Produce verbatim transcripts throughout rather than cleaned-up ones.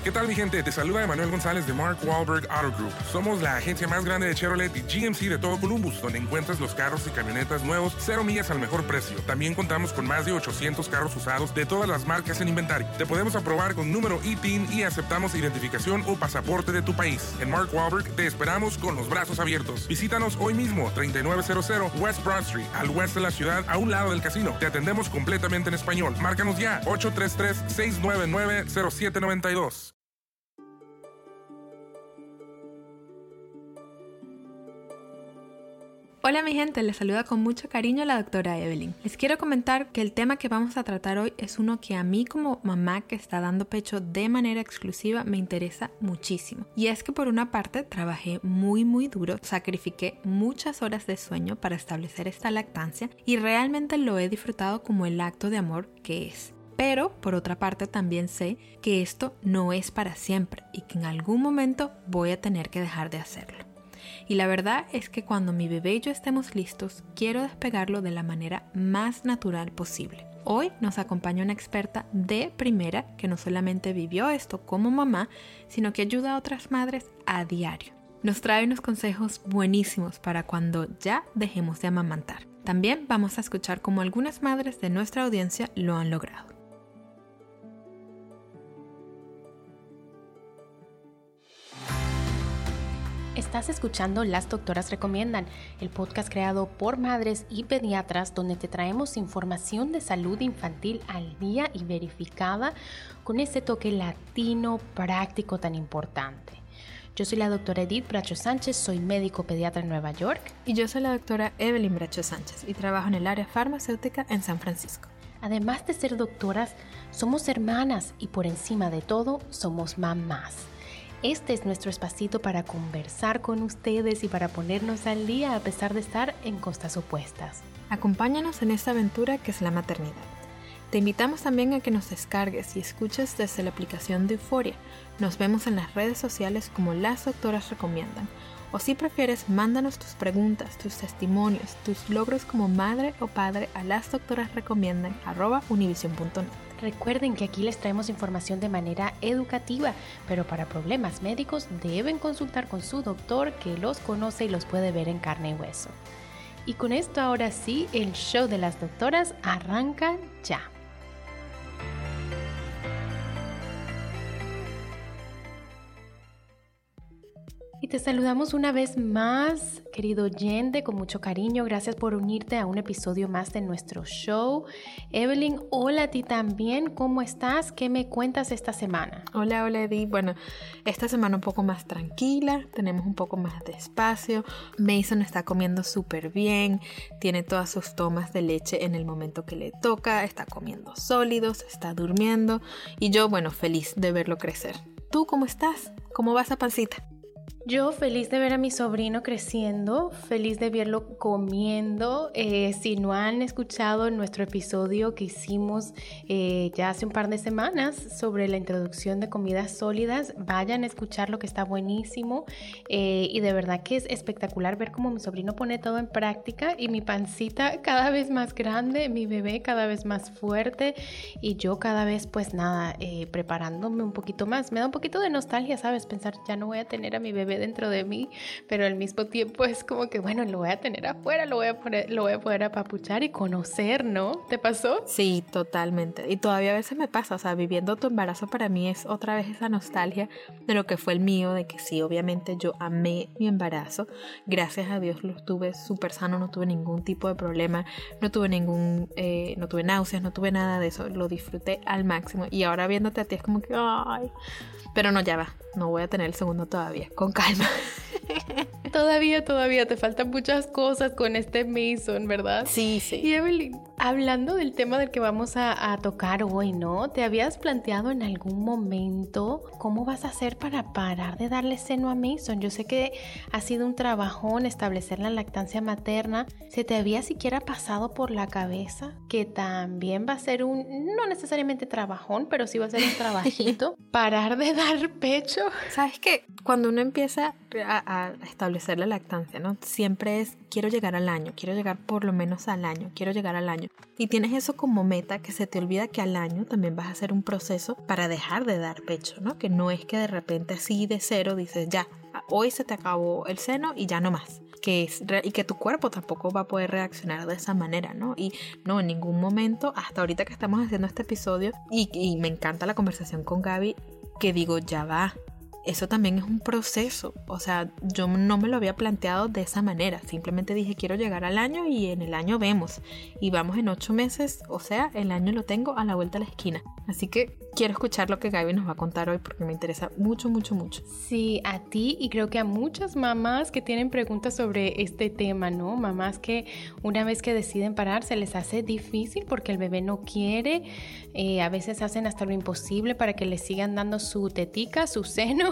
¿Qué tal, mi gente? Te saluda Emanuel González de Mark Wahlberg Auto Group. Somos la agencia más grande de Chevrolet y G M C de todo Columbus, donde encuentras los carros y camionetas nuevos, cero millas al mejor precio. También contamos con más de ochocientos carros usados de todas las marcas en inventario. Te podemos aprobar con número I T I N y aceptamos identificación o pasaporte de tu país. En Mark Wahlberg te esperamos con los brazos abiertos. Visítanos hoy mismo, treinta y nueve cero cero West Broad Street, al oeste de la ciudad, a un lado del casino. Te atendemos completamente en español. Márcanos ya, ocho tres tres, seis nueve nueve, cero siete nueve dos. Hola mi gente, les saluda con mucho cariño la doctora Evelyn. Les quiero comentar que el tema que vamos a tratar hoy es uno que a mí como mamá que está dando pecho de manera exclusiva me interesa muchísimo. Y es que por una parte trabajé muy muy duro, sacrifiqué muchas horas de sueño para establecer esta lactancia y realmente lo he disfrutado como el acto de amor que es. Pero por otra parte también sé que esto no es para siempre y que en algún momento voy a tener que dejar de hacerlo. Y la verdad es que cuando mi bebé y yo estemos listos, quiero despegarlo de la manera más natural posible. Hoy nos acompaña una experta de primera que no solamente vivió esto como mamá, sino que ayuda a otras madres a diario. Nos trae unos consejos buenísimos para cuando ya dejemos de amamantar. También vamos a escuchar cómo algunas madres de nuestra audiencia lo han logrado. Estás escuchando Las Doctoras Recomiendan, el podcast creado por madres y pediatras donde te traemos información de salud infantil al día y verificada con ese toque latino práctico tan importante. Yo soy la doctora Edith Bracho Sánchez, soy médico pediatra en Nueva York. Y yo soy la doctora Evelyn Bracho Sánchez y trabajo en el área farmacéutica en San Francisco. Además de ser doctoras, somos hermanas y por encima de todo, somos mamás. Este es nuestro espacito para conversar con ustedes y para ponernos al día a pesar de estar en costas opuestas. Acompáñanos en esta aventura que es la maternidad. Te invitamos también a que nos descargues y escuches desde la aplicación de Euforia. Nos vemos en las redes sociales como Las Doctoras Recomiendan. O si prefieres, mándanos tus preguntas, tus testimonios, tus logros como madre o padre a lasdoctorasrecomiendan arroba univision punto net. Recuerden que aquí les traemos información de manera educativa, pero para problemas médicos deben consultar con su doctor que los conoce y los puede ver en carne y hueso. Y con esto ahora sí, el show de las doctoras arranca ya. Y te saludamos una vez más, querido oyente, con mucho cariño. Gracias por unirte a un episodio más de nuestro show. Evelyn, hola a ti también. ¿Cómo estás? ¿Qué me cuentas esta semana? Hola, hola Edith. Bueno, esta semana un poco más tranquila, tenemos un poco más de espacio. Mason está comiendo súper bien, tiene todas sus tomas de leche en el momento que le toca, está comiendo sólidos, está durmiendo y yo, bueno, feliz de verlo crecer. ¿Tú cómo estás? ¿Cómo vas a pancita? Yo feliz de ver a mi sobrino creciendo, feliz de verlo comiendo. Eh, si no han escuchado nuestro episodio que hicimos eh, ya hace un par de semanas sobre la introducción de comidas sólidas, vayan a escucharlo que está buenísimo. Eh, y de verdad que es espectacular ver cómo mi sobrino pone todo en práctica y mi pancita cada vez más grande, mi bebé cada vez más fuerte y yo cada vez pues nada, eh, preparándome un poquito más. Me da un poquito de nostalgia, ¿sabes? Pensar ya no voy a tener a mi bebé dentro de mí, pero al mismo tiempo es como que bueno, lo voy a tener afuera, lo voy a poner, lo voy a poder apapuchar y conocer, ¿no? ¿Te pasó? Sí, totalmente. Y todavía a veces me pasa, o sea, viviendo tu embarazo para mí es otra vez esa nostalgia de lo que fue el mío, de que sí, obviamente yo amé mi embarazo, gracias a Dios lo tuve súper sano, no tuve ningún tipo de problema, no tuve ningún, eh, no tuve náuseas, no tuve nada de eso, lo disfruté al máximo y ahora viéndote a ti es como que, ay, pero no, ya va, no voy a tener el segundo todavía, con calma. Todavía, todavía te faltan muchas cosas con este Mason, ¿verdad? Sí, sí. Y Evelyn, hablando del tema del que vamos a, a tocar hoy, ¿no? ¿Te habías planteado en algún momento cómo vas a hacer para parar de darle seno a Mason? Yo sé que ha sido un trabajón establecer la lactancia materna. ¿Se te había siquiera pasado por la cabeza que también va a ser un, no necesariamente trabajón, pero sí va a ser un trabajito, parar de dar pecho? ¿Sabes qué? Cuando uno empieza a, a establecer la lactancia, ¿no? Siempre es quiero llegar al año, quiero llegar por lo menos al año, quiero llegar al año. Y tienes eso como meta, que se te olvida que al año también vas a hacer un proceso para dejar de dar pecho, ¿no? Que no es que de repente así de cero dices, ya, hoy se te acabó el seno y ya no más. Que es re- y que tu cuerpo tampoco va a poder reaccionar de esa manera, ¿no? Y no, en ningún momento, hasta ahorita que estamos haciendo este episodio, y, y me encanta la conversación con Gaby, que digo, ya va. Eso también es un proceso, o sea, yo no me lo había planteado de esa manera, simplemente dije quiero llegar al año y en el año vemos, y vamos en ocho meses, o sea, el año lo tengo a la vuelta de la esquina, así que quiero escuchar lo que Gaby nos va a contar hoy porque me interesa mucho, mucho, mucho. Sí, a ti y creo que a muchas mamás que tienen preguntas sobre este tema, ¿no? Mamás que una vez que deciden parar se les hace difícil porque el bebé no quiere, eh, a veces hacen hasta lo imposible para que le sigan dando su tetica, su seno.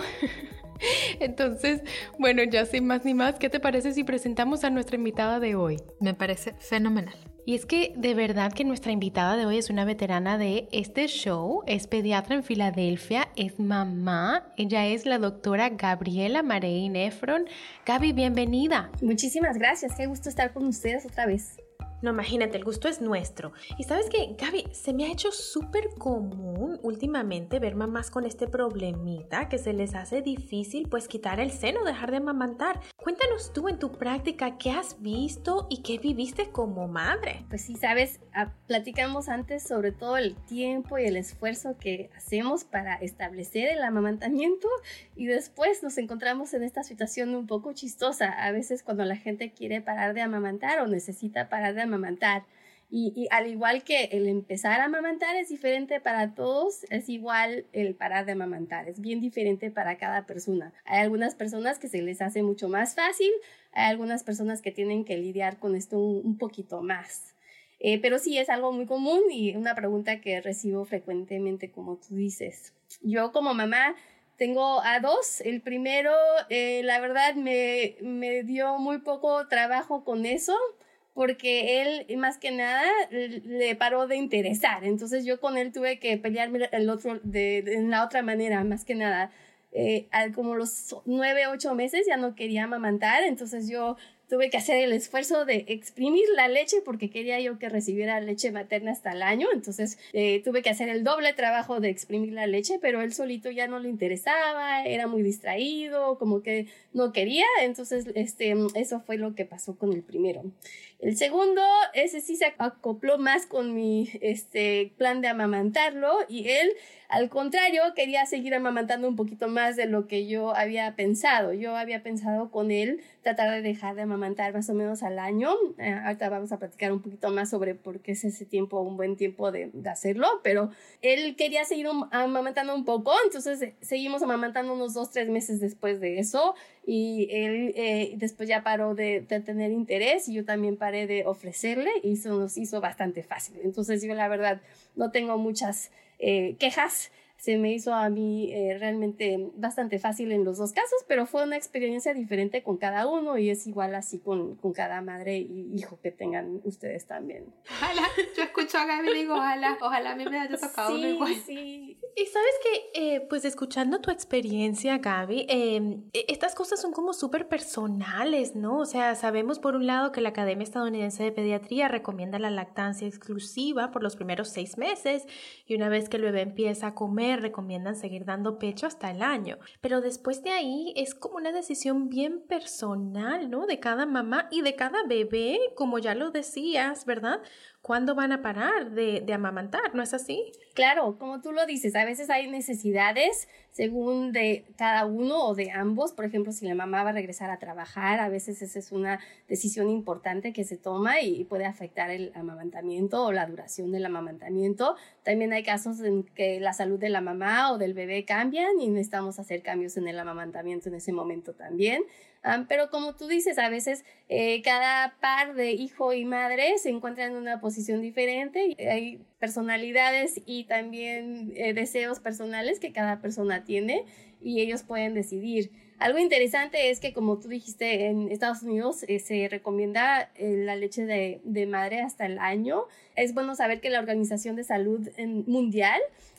Entonces, bueno, ya sin más ni más, ¿qué te parece si presentamos a nuestra invitada de hoy? Me parece fenomenal. Y es que de verdad que nuestra invitada de hoy es una veterana de este show, es pediatra en Filadelfia, es mamá, ella es la doctora Gabriela Marein Efron. Gaby, bienvenida. Muchísimas gracias, qué gusto estar con ustedes otra vez. No, imagínate, el gusto es nuestro. Y sabes que, Gaby, se me ha hecho súper común últimamente ver mamás con este problemita que se les hace difícil pues quitar el seno, dejar de amamantar. Cuéntanos tú en tu práctica qué has visto y qué viviste como madre. Pues sí, sabes, a, platicamos antes sobre todo el tiempo y el esfuerzo que hacemos para establecer el amamantamiento y después nos encontramos en esta situación un poco chistosa. A veces cuando la gente quiere parar de amamantar o necesita parar de amamantar, amamantar. Y, y al igual que el empezar a amamantar es diferente para todos, es igual el parar de amamantar, es bien diferente para cada persona. Hay algunas personas que se les hace mucho más fácil, hay algunas personas que tienen que lidiar con esto un, un poquito más. Eh, pero sí es algo muy común y una pregunta que recibo frecuentemente, como tú dices. Yo como mamá tengo a dos. El primero, eh, la verdad, me, me dio muy poco trabajo con eso, porque él más que nada le paró de interesar, entonces yo con él tuve que pelearme el otro de, de en la otra manera, más que nada, eh, al como los nueve, ocho meses ya no quería amamantar, entonces yo tuve que hacer el esfuerzo de exprimir la leche porque quería yo que recibiera leche materna hasta el año, entonces eh, tuve que hacer el doble trabajo de exprimir la leche, pero él solito ya no le interesaba, era muy distraído, como que no quería, entonces este, eso fue lo que pasó con el primero. El segundo, ese sí se acopló más con mi este, plan de amamantarlo y él, al contrario, quería seguir amamantando un poquito más de lo que yo había pensado. Yo había pensado con él tratar de dejar de amamantar más o menos al año. Eh, ahorita vamos a platicar un poquito más sobre por qué es ese tiempo un buen tiempo de, de hacerlo, pero él quería seguir amamantando un poco, entonces eh, seguimos amamantando unos dos, tres meses después de eso y él eh, después ya paró de, de tener interés y yo también paré de ofrecerle y eso nos hizo bastante fácil. Entonces yo la verdad no tengo muchas eh, quejas. Se me hizo a mí eh, realmente bastante fácil en los dos casos, pero fue una experiencia diferente con cada uno y es igual así con, con cada madre y hijo que tengan ustedes también. Ojalá, yo escucho a Gaby y digo ojalá, ojalá a mí me haya tocado sí, uno igual. Sí. Y sabes que, eh, pues escuchando tu experiencia, Gaby, eh, estas cosas son como súper personales, ¿no? O sea, sabemos por un lado que la Academia Estadounidense de Pediatría recomienda la lactancia exclusiva por los primeros seis meses y una vez que el bebé empieza a comer, recomiendan seguir dando pecho hasta el año. Pero después de ahí es como una decisión bien personal, ¿no? De cada mamá y de cada bebé, como ya lo decías, ¿verdad? ¿Cuándo van a parar de, de amamantar? ¿No es así? Claro, como tú lo dices, a veces hay necesidades según de cada uno o de ambos. Por ejemplo, si la mamá va a regresar a trabajar, a veces esa es una decisión importante que se toma y puede afectar el amamantamiento o la duración del amamantamiento. También hay casos en que la salud de la mamá o del bebé cambian y necesitamos hacer cambios en el amamantamiento en ese momento también. Um, pero como tú dices, a veces eh, cada par de hijo y madre se encuentra en una posición diferente. Hay personalidades y también eh, deseos personales que cada persona tiene y ellos pueden decidir. Algo interesante es que, como tú dijiste, en Estados Unidos eh, se recomienda eh, la leche de, de madre hasta el año. Es bueno saber que la Organización de Salud Mundial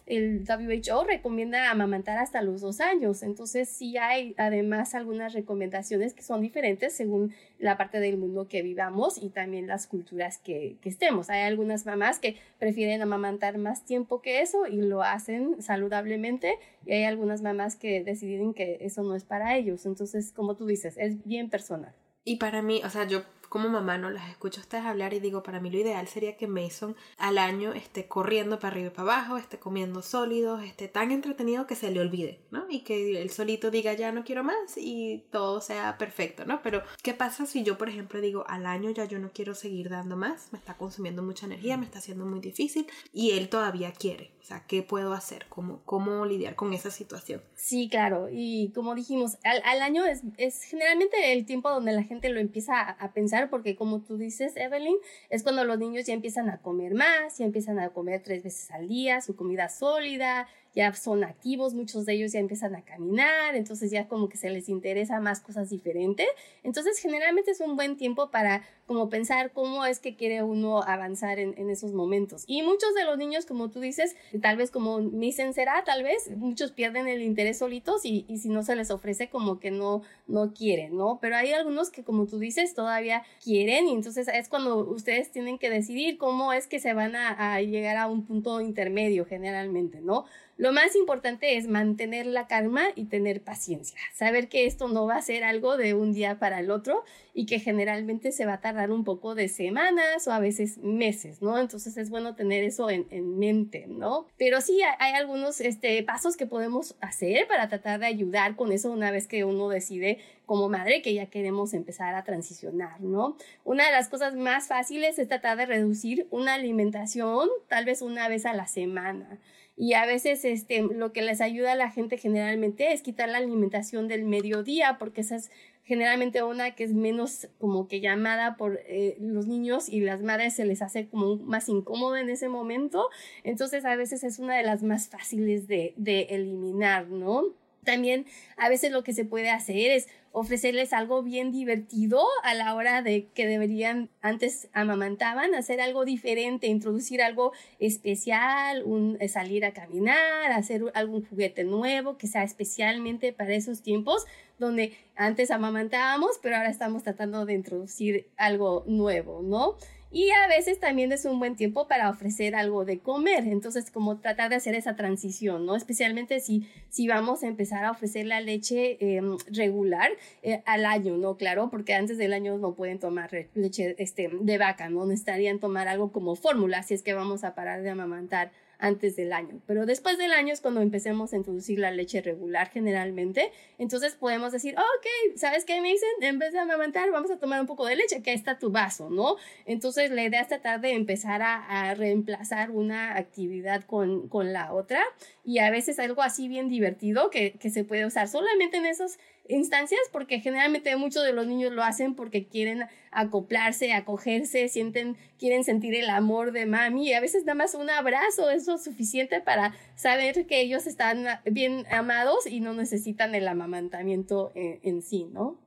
el W H O recomienda amamantar hasta los dos años. Entonces sí hay además algunas recomendaciones que son diferentes según la parte del mundo que vivamos y también las culturas que, que estemos. Hay algunas mamás que prefieren amamantar más tiempo que eso y lo hacen saludablemente, y hay algunas mamás que deciden que eso no es para ellos. Entonces, como tú dices, es bien personal. Y para mí, o sea, yo como mamá no las escucho a ustedes hablar y digo, para mí lo ideal sería que Mason al año esté corriendo para arriba y para abajo, esté comiendo sólidos, esté tan entretenido que se le olvide, ¿no? Y que él solito diga, ya no quiero más y todo sea perfecto, ¿no? Pero, ¿qué pasa si yo, por ejemplo, digo, al año ya yo no quiero seguir dando más, me está consumiendo mucha energía, me está haciendo muy difícil y él todavía quiere? O sea, ¿qué puedo hacer? ¿Cómo, cómo lidiar con esa situación? Sí, claro. Y como dijimos, al, al año es, es generalmente el tiempo donde la gente lo empieza a, a pensar, porque como tú dices, Evelyn, es cuando los niños ya empiezan a comer más, ya empiezan a comer tres veces al día, su comida sólida, ya son activos, muchos de ellos ya empiezan a caminar, entonces ya como que se les interesa más cosas diferentes. Entonces generalmente es un buen tiempo para como pensar cómo es que quiere uno avanzar en, en esos momentos. Y muchos de los niños, como tú dices, tal vez como Mason será, tal vez, muchos pierden el interés solitos y, y si no se les ofrece como que no, no quieren, ¿no? Pero hay algunos que, como tú dices, todavía quieren, y entonces es cuando ustedes tienen que decidir cómo es que se van a, a llegar a un punto intermedio generalmente, ¿no? Lo más importante es mantener la calma y tener paciencia, saber que esto no va a ser algo de un día para el otro y que generalmente se va a tardar un poco de semanas o a veces meses, ¿no? Entonces es bueno tener eso en, en mente, ¿no? Pero sí hay, hay algunos este, pasos que podemos hacer para tratar de ayudar con eso una vez que uno decide como madre que ya queremos empezar a transicionar, ¿no? Una de las cosas más fáciles es tratar de reducir una alimentación tal vez una vez a la semana. Y a veces este, lo que les ayuda a la gente generalmente es quitar la alimentación del mediodía, porque esa es generalmente una que es menos como que llamada por eh, los niños y las madres se les hace como más incómodo en ese momento. Entonces a veces es una de las más fáciles de, de eliminar, ¿no? También a veces lo que se puede hacer es ofrecerles algo bien divertido a la hora de que deberían, antes amamantaban, hacer algo diferente, introducir algo especial, un, salir a caminar, hacer algún juguete nuevo que sea especialmente para esos tiempos donde antes amamantábamos, pero ahora estamos tratando de introducir algo nuevo, ¿no? Y a veces también es un buen tiempo para ofrecer algo de comer, entonces como tratar de hacer esa transición, ¿no? Especialmente si, si vamos a empezar a ofrecer la leche eh, regular eh, al año, ¿no? Claro, porque antes del año no pueden tomar leche este, de vaca, ¿no? Necesitarían tomar algo como fórmula si es que vamos a parar de amamantar antes del año, pero después del año es cuando empecemos a introducir la leche regular generalmente. Entonces podemos decir, oh, ok, ¿sabes qué, Mason? En vez de amamantar vamos a tomar un poco de leche, que ahí está tu vaso, ¿no? Entonces la idea es tratar de empezar a, a reemplazar una actividad con, con la otra, y a veces algo así bien divertido que, que se puede usar solamente en esas instancias, porque generalmente muchos de los niños lo hacen porque quieren acoplarse, acogerse, sienten, quieren sentir el amor de mami, y a veces nada más un abrazo es lo suficiente para saber que ellos están bien amados y no necesitan el amamantamiento en, en sí, ¿no?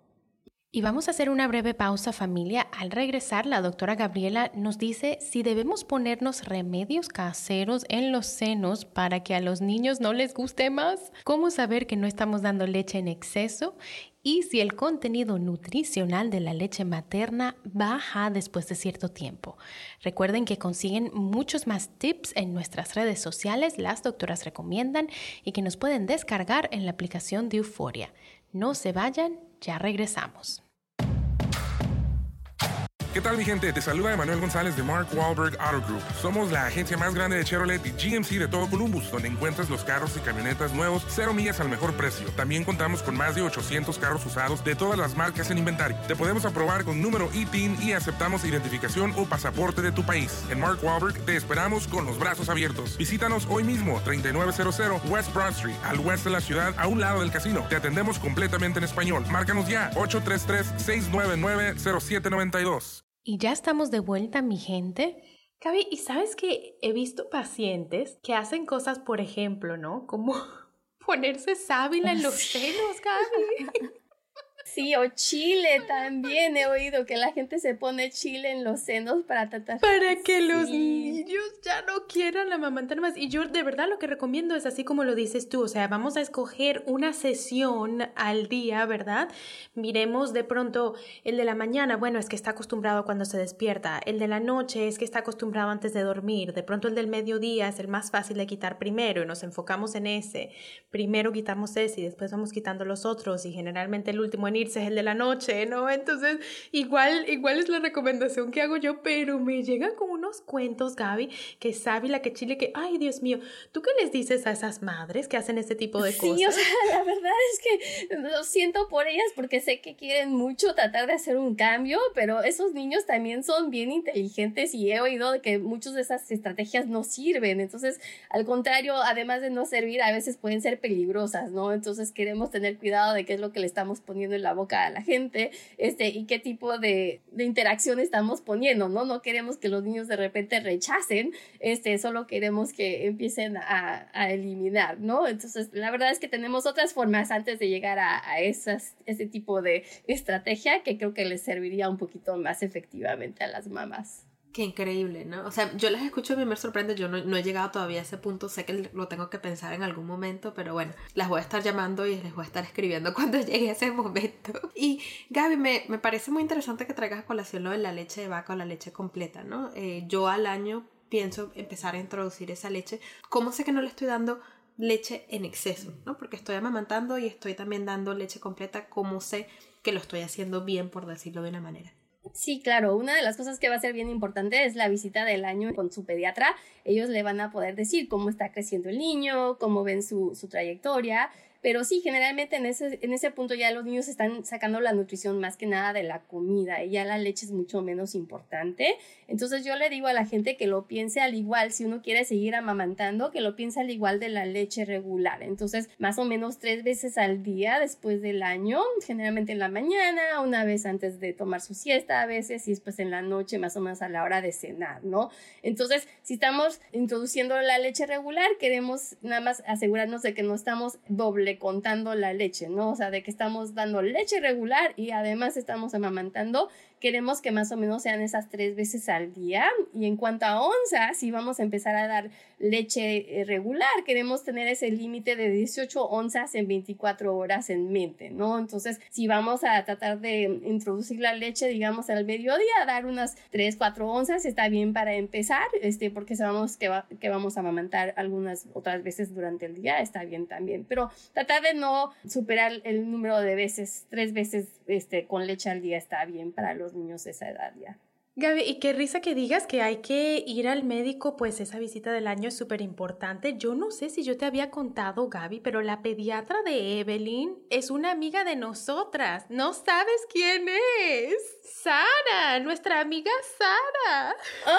Y vamos a hacer una breve pausa, familia. Al regresar, la doctora Gabriela nos dice si debemos ponernos remedios caseros en los senos para que a los niños no les guste más, cómo saber que no estamos dando leche en exceso y si el contenido nutricional de la leche materna baja después de cierto tiempo. Recuerden que consiguen muchos más tips en nuestras redes sociales, las doctoras recomiendan, y que nos pueden descargar en la aplicación de Euforia. No se vayan, ya regresamos. ¿Qué tal, mi gente? Te saluda Emanuel González de Mark Wahlberg Auto Group. Somos la agencia más grande de Chevrolet y G M C de todo Columbus, donde encuentras los carros y camionetas nuevos, cero millas al mejor precio. También contamos con más de ochocientos carros usados de todas las marcas en inventario. Te podemos aprobar con número I T I N y aceptamos identificación o pasaporte de tu país. En Mark Wahlberg te esperamos con los brazos abiertos. Visítanos hoy mismo, treinta y nueve cero cero West Broad Street, al oeste de la ciudad, a un lado del casino. Te atendemos completamente en español. Márcanos ya, ocho tres tres, seis nueve nueve, cero siete nueve dos. Y ya estamos de vuelta, mi gente. Gaby, ¿y sabes que he visto pacientes que hacen cosas, por ejemplo, ¿no? Como ponerse sábila en los senos, Gaby. Sí, o chile también. He oído que la gente se pone chile en los senos para tratar... Para que sí. los niños ya no quieran amamantar más. Y yo de verdad lo que recomiendo es así como lo dices tú. O sea, vamos a escoger una sesión al día, ¿verdad? Miremos de pronto el de la mañana. Bueno, es que está acostumbrado cuando se despierta. El de la noche es que está acostumbrado antes de dormir. De pronto el del mediodía es el más fácil de quitar primero y nos enfocamos en ese. Primero quitamos ese y después vamos quitando los otros. Y generalmente el último en irse es el de la noche, ¿no? Entonces, igual, igual es la recomendación que hago yo, pero me llegan con unos cuentos, Gaby, que sábila, que chile, que, ay, Dios mío, ¿tú qué les dices a esas madres que hacen este tipo de sí, cosas? Sí, o sea, la verdad es que lo siento por ellas porque sé que quieren mucho tratar de hacer un cambio, pero esos niños también son bien inteligentes y he oído de que muchas de esas estrategias no sirven. Entonces, al contrario, además de no servir, a veces pueden ser peligrosas, ¿no? Entonces, queremos tener cuidado de qué es lo que le estamos poniendo en la boca a la gente, este, y qué tipo de, de interacción estamos poniendo, ¿no? No queremos que los niños de repente rechacen, este, solo queremos que empiecen a, a eliminar, ¿no? Entonces, la verdad es que tenemos otras formas antes de llegar a, a esas, ese tipo de estrategia que creo que les serviría un poquito más efectivamente a las mamás. Qué increíble, ¿no? O sea, yo las escucho y a mí me sorprende, yo no, no he llegado todavía a ese punto, sé que lo tengo que pensar en algún momento, pero bueno, las voy a estar llamando y les voy a estar escribiendo cuando llegue ese momento. Y Gaby, me, me parece muy interesante que traigas a colación lo de la leche de vaca o la leche completa, ¿no? Eh, yo al año pienso empezar a introducir esa leche. ¿Cómo sé que no le estoy dando leche en exceso, ¿no? Porque estoy amamantando y estoy también dando leche completa. ¿Cómo sé que lo estoy haciendo bien, por decirlo de una manera? Sí, claro, una de las cosas que va a ser bien importante es la visita del año con su pediatra. Ellos le van a poder decir cómo está creciendo el niño, cómo ven su, su trayectoria. Pero sí, generalmente en ese, en ese punto ya los niños están sacando la nutrición más que nada de la comida y ya la leche es mucho menos importante. Entonces yo le digo a la gente que lo piense al igual, si uno quiere seguir amamantando, que lo piense al igual de la leche regular. Entonces más o menos tres veces al día después del año, generalmente en la mañana, una vez antes de tomar su siesta a veces y después en la noche más o menos a la hora de cenar, ¿no? Entonces si estamos introduciendo la leche regular, queremos nada más asegurarnos de que no estamos doble contando la leche, ¿no? O sea, de que estamos dando leche regular y además estamos amamantando. Queremos que más o menos sean esas tres veces al día. Y en cuanto a onzas, si vamos a empezar a dar leche regular, queremos tener ese límite de dieciocho onzas en veinticuatro horas en mente, ¿no? Entonces, si vamos a tratar de introducir la leche, digamos, al mediodía, dar unas tres, cuatro onzas, está bien para empezar, este, porque sabemos que, va, que vamos a amamantar algunas otras veces durante el día, está bien también. Pero tratar de no superar el número de veces, tres veces este, con leche al día está bien para los niños de esa edad ya. Gaby, y qué risa que digas que hay que ir al médico, pues esa visita del año es súper importante. Yo no sé si yo te había contado, Gaby, pero la pediatra de Evelyn es una amiga de nosotras. ¿No sabes quién es? Sara, nuestra amiga Sara.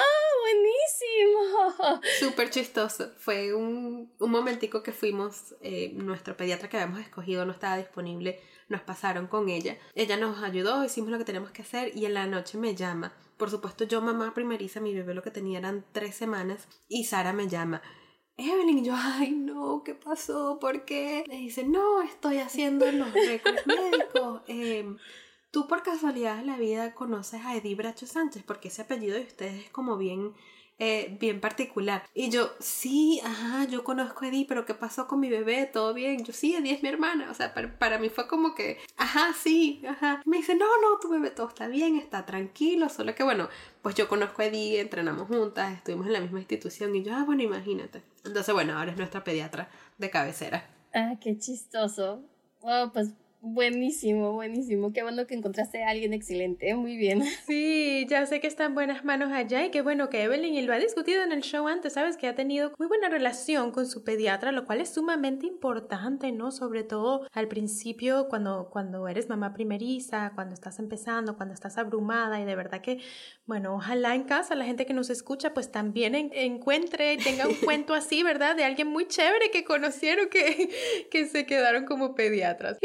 ¡Oh, buenísimo! Súper chistoso. Fue un, un momentico que fuimos, eh, nuestro pediatra que habíamos escogido no estaba disponible, nos pasaron con ella. Ella nos ayudó, hicimos lo que teníamos que hacer y en la noche me llama. Por supuesto, yo, mamá primeriza, mi bebé lo que tenía eran tres semanas y Sara me llama. Evelyn, y yo, ay no, ¿qué pasó? ¿Por qué? Le dice, no, estoy haciendo los récords médicos. Eh, ¿Tú por casualidad de la vida conoces a Edith Bracho Sánchez? Porque ese apellido de ustedes es como bien... Eh, bien particular. Y yo, sí, ajá, yo conozco a Edith, pero ¿qué pasó con mi bebé? ¿Todo bien? Yo, sí, Edith es mi hermana. O sea, para, para mí fue como que, ajá, sí, ajá. Me dice, no, no, tu bebé todo está bien, está tranquilo, solo que bueno, pues yo conozco a Edith, entrenamos juntas, estuvimos en la misma institución y yo, ah, bueno, imagínate. Entonces, bueno, ahora es nuestra pediatra de cabecera. Ah, qué chistoso. Oh, pues buenísimo, buenísimo. Qué bueno que encontraste a alguien excelente. Muy bien. Sí, ya sé que está en buenas manos allá y qué bueno que Evelyn, y lo ha discutido en el show antes, sabes que ha tenido muy buena relación con su pediatra, lo cual es sumamente importante, ¿no? Sobre todo al principio cuando, cuando eres mamá primeriza, cuando estás empezando, cuando estás abrumada y de verdad que, bueno, ojalá en casa la gente que nos escucha pues también en, encuentre, tenga un cuento así, ¿verdad? De alguien muy chévere que conocieron que, que se quedaron como pediatras. Y bueno, Gaby,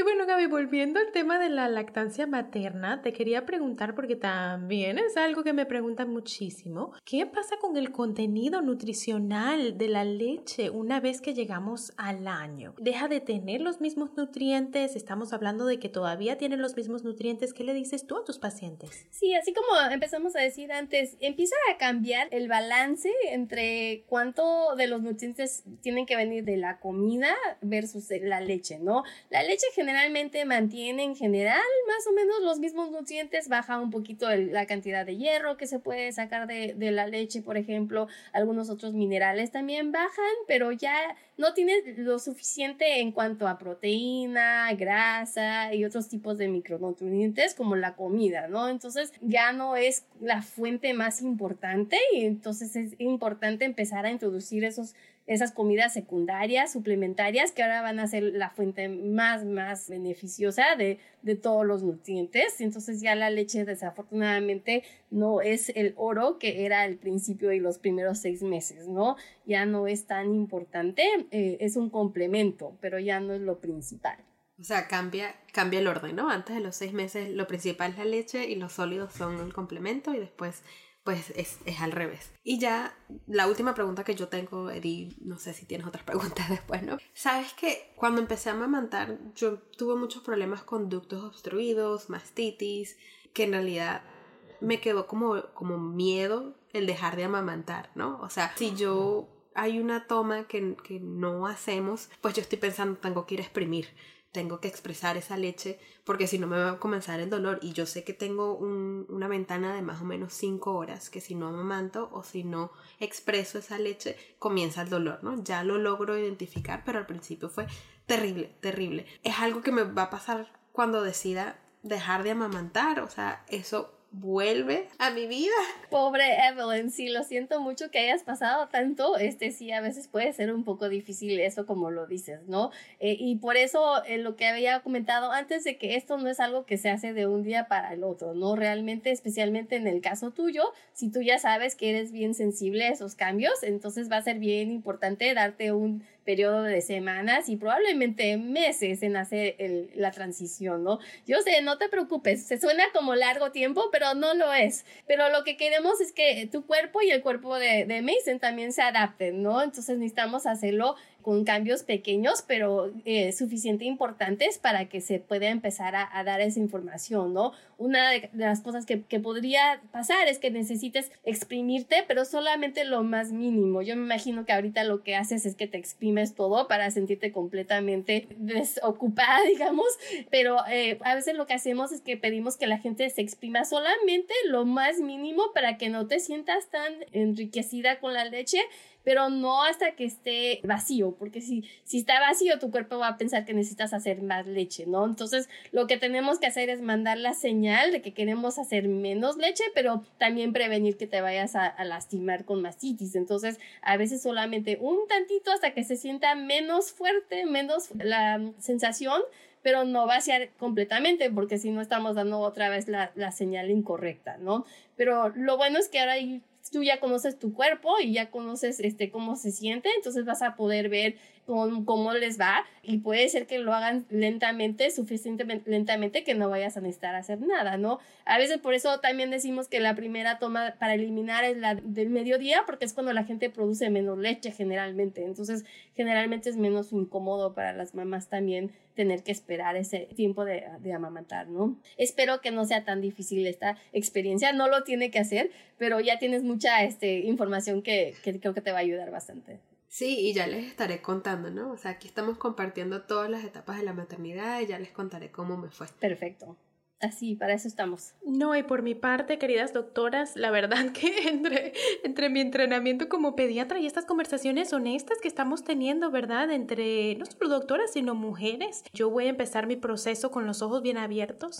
Gaby, volviendo al tema de la lactancia materna, te quería preguntar, porque también es algo que me preguntan muchísimo, ¿qué pasa con el contenido nutricional de la leche una vez que llegamos al año? ¿Deja de tener los mismos nutrientes? Estamos hablando de que todavía tienen los mismos nutrientes. ¿Qué le dices tú a tus pacientes? Sí, así como empezamos a decir antes, empieza a cambiar el balance entre cuánto de los nutrientes tienen que venir de la comida versus la leche, ¿no? La leche generalmente mantiene en general más o menos los mismos nutrientes, baja un poquito el, la cantidad de hierro que se puede sacar de, de la leche, por ejemplo, algunos otros minerales también bajan, pero ya no tiene lo suficiente en cuanto a proteína, grasa y otros tipos de micronutrientes como la comida, ¿no? Entonces ya no es la fuente más importante y entonces es importante empezar a introducir esos esas comidas secundarias, suplementarias, que ahora van a ser la fuente más, más beneficiosa de, de todos los nutrientes. Entonces ya la leche desafortunadamente no es el oro que era al principio y los primeros seis meses, ¿no? Ya no es tan importante, eh, es un complemento, pero ya no es lo principal. O sea, cambia, cambia el orden, ¿no? Antes de los seis meses lo principal es la leche y los sólidos son el complemento y después pues es, es al revés. Y ya la última pregunta que yo tengo, Eddie, no sé si tienes otras preguntas después, ¿no? Sabes que cuando empecé a amamantar yo tuve muchos problemas con ductos obstruidos, mastitis, que en realidad me quedó como, como miedo el dejar de amamantar, ¿no? O sea, si yo hay una toma que, que no hacemos, pues yo estoy pensando, tengo que ir a exprimir, tengo que expresar esa leche porque si no me va a comenzar el dolor y yo sé que tengo un, una ventana de más o menos cinco horas que si no amamanto o si no expreso esa leche comienza el dolor, ¿no? Ya lo logro identificar, pero al principio fue terrible, terrible. Es algo que me va a pasar cuando decida dejar de amamantar, o sea, eso vuelve a mi vida. Pobre Evelyn, sí, lo siento mucho que hayas pasado tanto, este sí, a veces puede ser un poco difícil eso como lo dices, ¿no? Eh, y por eso eh, lo que había comentado antes de que esto no es algo que se hace de un día para el otro, ¿no? Realmente, especialmente en el caso tuyo, si tú ya sabes que eres bien sensible a esos cambios, entonces va a ser bien importante darte un periodo de semanas y probablemente meses en hacer el, la transición, ¿no? Yo sé, no te preocupes, se suena como largo tiempo, pero no lo es. Pero lo que queremos es que tu cuerpo y el cuerpo de, de Mason también se adapten, ¿no? Entonces necesitamos hacerlo con cambios pequeños, pero eh, suficiente importantes para que se pueda empezar a, a dar esa información, ¿no? Una de, de las cosas que, que podría pasar es que necesites exprimirte, pero solamente lo más mínimo. Yo me imagino que ahorita lo que haces es que te exprimes todo para sentirte completamente desocupada, digamos, pero eh, a veces lo que hacemos es que pedimos que la gente se exprima solamente lo más mínimo para que no te sientas tan enriquecida con la leche, pero no hasta que esté vacío, porque si, si está vacío tu cuerpo va a pensar que necesitas hacer más leche, ¿no? Entonces lo que tenemos que hacer es mandar la señal de que queremos hacer menos leche, pero también prevenir que te vayas a, a lastimar con mastitis. Entonces a veces solamente un tantito hasta que se sienta menos fuerte, menos la sensación, pero no vaciar completamente, porque si no estamos dando otra vez la, la señal incorrecta, ¿no? Pero lo bueno es que ahora hay tú ya conoces tu cuerpo y ya conoces este, cómo se siente, entonces vas a poder ver cómo, cómo les va y puede ser que lo hagan lentamente, suficientemente lentamente que no vayas a necesitar hacer nada, ¿no? A veces por eso también decimos que la primera toma para eliminar es la del mediodía, porque es cuando la gente produce menos leche generalmente, entonces generalmente es menos incómodo para las mamás también tener que esperar ese tiempo de, de amamantar, ¿no? Espero que no sea tan difícil esta experiencia, no lo tiene que hacer, pero ya tienes mucha este, información que, que creo que te va a ayudar bastante. Sí, y ya les estaré contando, ¿no? O sea, aquí estamos compartiendo todas las etapas de la maternidad y ya les contaré cómo me fue. Perfecto. Así, para eso estamos. No, y por mi parte, queridas doctoras, la verdad que entre, entre mi entrenamiento como pediatra y estas conversaciones honestas que estamos teniendo, ¿verdad? Entre no solo doctoras, sino mujeres. Yo voy a empezar mi proceso con los ojos bien abiertos.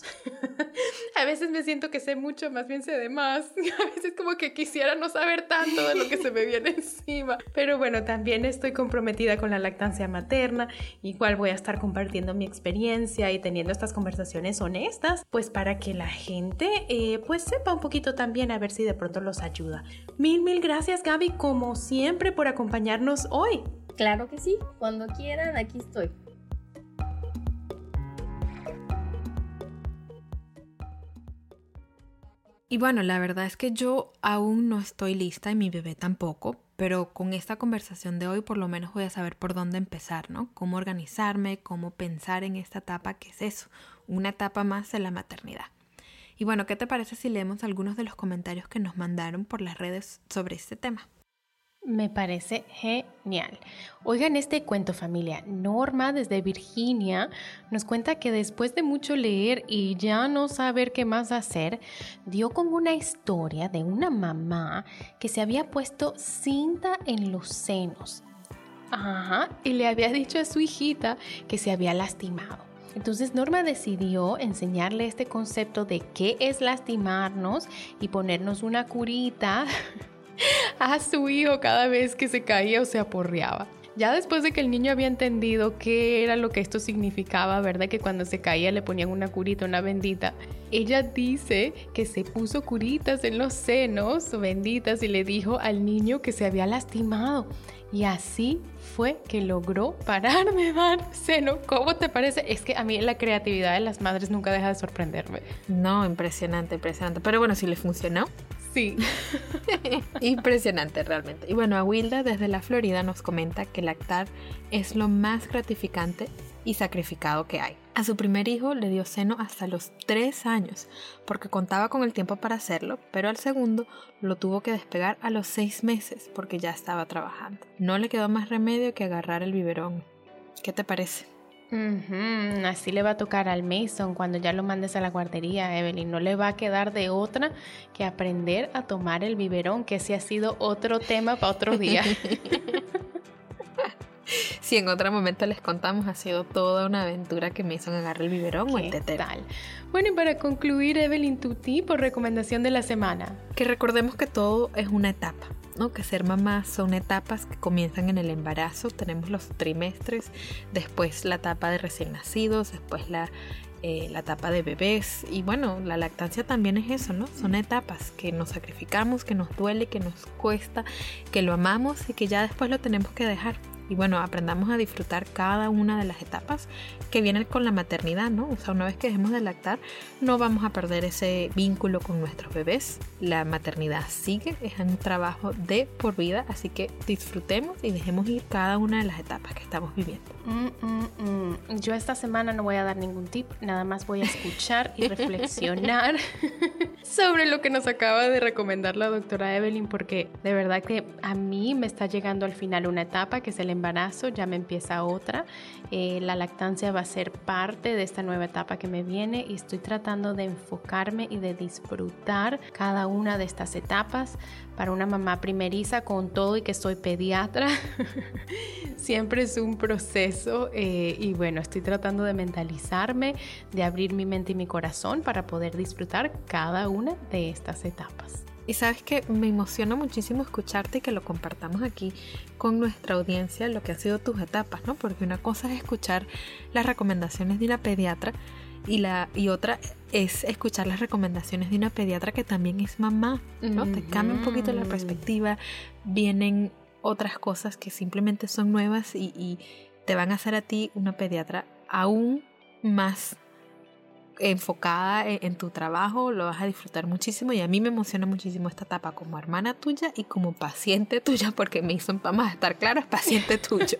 A veces me siento que sé mucho, más bien sé de más. A veces como que quisiera no saber tanto de lo que se me viene encima. Pero bueno, también estoy comprometida con la lactancia materna. Igual voy a estar compartiendo mi experiencia y teniendo estas conversaciones honestas, pues para que la gente eh, pues sepa un poquito también, a ver si de pronto los ayuda. Mil, mil gracias, Gaby, como siempre, por acompañarnos hoy. Claro que sí, cuando quieran, aquí estoy. Y bueno, la verdad es que yo aún no estoy lista y mi bebé tampoco, pero con esta conversación de hoy por lo menos voy a saber por dónde empezar, ¿no? Cómo organizarme, cómo pensar en esta etapa que es eso, una etapa más de la maternidad. Y bueno, ¿qué te parece si leemos algunos de los comentarios que nos mandaron por las redes sobre este tema? Me parece genial. Oigan este cuento, familia. Norma desde Virginia nos cuenta que después de mucho leer y ya no saber qué más hacer, dio con una historia de una mamá que se había puesto cinta en los senos. Ajá, y le había dicho a su hijita que se había lastimado. Entonces Norma decidió enseñarle este concepto de qué es lastimarnos y ponernos una curita a su hijo cada vez que se caía o se aporreaba. Ya después de que el niño había entendido qué era lo que esto significaba, ¿verdad? Que cuando se caía le ponían una curita, una bendita. Ella dice que se puso curitas en los senos, benditas, y le dijo al niño que se había lastimado. Y así fue que logró parar de dar seno. ¿Cómo te parece? Es que a mí la creatividad de las madres nunca deja de sorprenderme. No, impresionante, impresionante. Pero bueno, si le funcionó. Sí. Impresionante realmente. Y bueno, Awilda desde la Florida nos comenta que lactar es lo más gratificante y sacrificado que hay. A su primer hijo le dio seno hasta los tres años porque contaba con el tiempo para hacerlo, pero al segundo lo tuvo que despegar a los seis meses porque ya estaba trabajando. No le quedó más remedio que agarrar el biberón. ¿Qué te parece? Uh-huh. Así le va a tocar al Mason cuando ya lo mandes a la guardería, Evelyn. No le va a quedar de otra que aprender a tomar el biberón, que ese ha sido otro tema para otro día. Si en otro momento les contamos, ha sido toda una aventura que me hizo agarrar el biberón o el tetero. Tal? Bueno, y para concluir, Evelyn, tu tip o recomendación de la semana. Que recordemos que todo es una etapa, ¿no? Que ser mamá son etapas que comienzan en el embarazo. Tenemos los trimestres, después la etapa de recién nacidos, después la, eh, la etapa de bebés. Y bueno, la lactancia también es eso, ¿no? Son etapas que nos sacrificamos, que nos duele, que nos cuesta, que lo amamos y que ya después lo tenemos que dejar. Y bueno, aprendamos a disfrutar cada una de las etapas que vienen con la maternidad, ¿no? O sea, una vez que dejemos de lactar, no vamos a perder ese vínculo con nuestros bebés. La maternidad sigue, es un trabajo de por vida, así que disfrutemos y dejemos ir cada una de las etapas que estamos viviendo. Mm, mm, mm. Yo esta semana no voy a dar ningún tip, nada más voy a escuchar y reflexionar sobre lo que nos acaba de recomendar la doctora Evelyn, porque de verdad que a mí me está llegando al final una etapa que es el embarazo, ya me empieza otra. Eh, la lactancia va a ser parte de esta nueva etapa que me viene y estoy tratando de enfocarme y de disfrutar cada una de estas etapas. Para una mamá primeriza, con todo y que soy pediatra, siempre es un proceso eh, y bueno, estoy tratando de mentalizarme, de abrir mi mente y mi corazón para poder disfrutar cada una de estas etapas. Y sabes que me emociona muchísimo escucharte y que lo compartamos aquí con nuestra audiencia, lo que han sido tus etapas, ¿no? Porque una cosa es escuchar las recomendaciones de una pediatra y, la, y otra es escuchar las recomendaciones de una pediatra que también es mamá, ¿no? Mm-hmm. Te cambia un poquito la perspectiva, vienen otras cosas que simplemente son nuevas y, y te van a hacer a ti una pediatra aún más enfocada en, en tu trabajo, lo vas a disfrutar muchísimo y a mí me emociona muchísimo esta etapa como hermana tuya y como paciente tuya, porque me hizo, vamos a estar claros, paciente tuyo.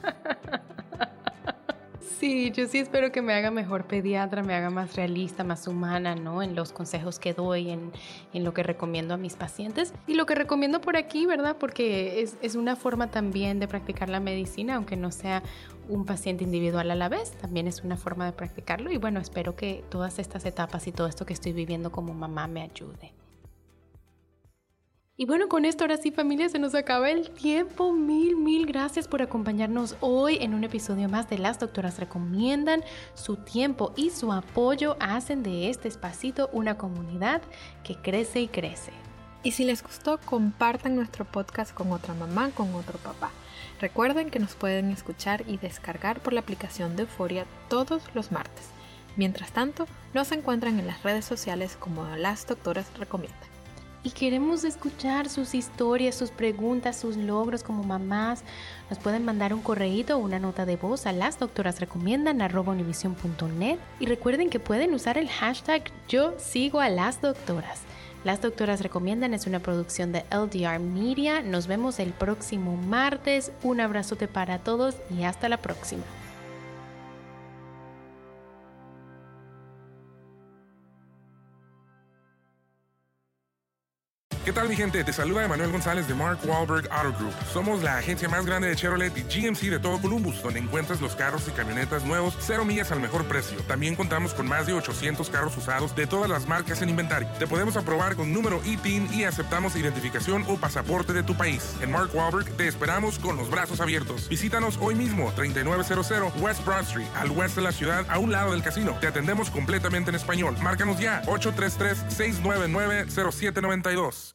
Sí, yo sí espero que me haga mejor pediatra, me haga más realista, más humana, ¿no? En los consejos que doy, en, en lo que recomiendo a mis pacientes y lo que recomiendo por aquí, ¿verdad? Porque es, es una forma también de practicar la medicina, aunque no sea un paciente individual a la vez, también es una forma de practicarlo y bueno, espero que todas estas etapas y todo esto que estoy viviendo como mamá me ayude. Y bueno, con esto ahora sí, familia, se nos acaba el tiempo. Mil, mil gracias por acompañarnos hoy en un episodio más de Las Doctoras Recomiendan. Su tiempo y su apoyo hacen de este espacito una comunidad que crece y crece. Y si les gustó, compartan nuestro podcast con otra mamá, con otro papá. Recuerden que nos pueden escuchar y descargar por la aplicación de Euforia todos los martes. Mientras tanto, nos encuentran en las redes sociales como Las Doctoras Recomiendan. Y queremos escuchar sus historias, sus preguntas, sus logros como mamás. Nos pueden mandar un correíto o una nota de voz a lasdoctorasrecomiendan arroba univision punto net. Y recuerden que pueden usar el hashtag Yo Sigo a Las Doctoras. Las Doctoras Recomiendan es una producción de L D R Media. Nos vemos el próximo martes. Un abrazote para todos y hasta la próxima. ¿Qué tal, mi gente? Te saluda Emanuel González de Mark Wahlberg Auto Group. Somos la agencia más grande de Chevrolet y G M C de todo Columbus, donde encuentras los carros y camionetas nuevos, cero millas al mejor precio. También contamos con más de ochocientos carros usados de todas las marcas en inventario. Te podemos aprobar con número I T I N y aceptamos identificación o pasaporte de tu país. En Mark Wahlberg te esperamos con los brazos abiertos. Visítanos hoy mismo, treinta y nueve cero cero West Broad Street, al oeste de la ciudad, a un lado del casino. Te atendemos completamente en español. Márcanos ya, ocho tres tres, seis nueve nueve, cero siete nueve dos.